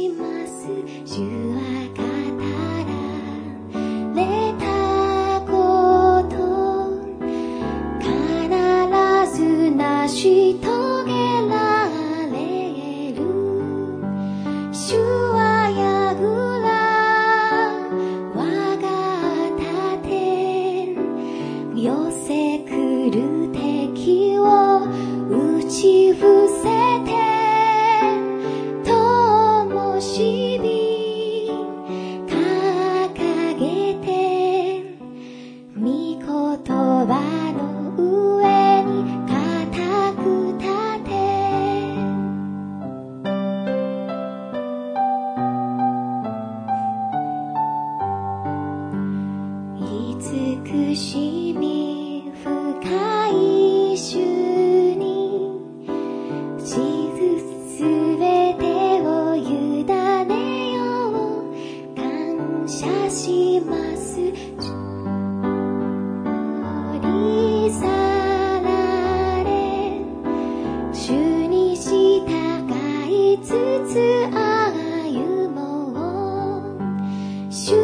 します主は語られたこと必ず成し遂げられる主はやぐら我が盾寄せ来る敵を打ち伏せて灯火掲げて御言葉の上に固く立て慈しみ深い主にすべてを委ねよう感謝します取り去られ主に従いつつ歩もう主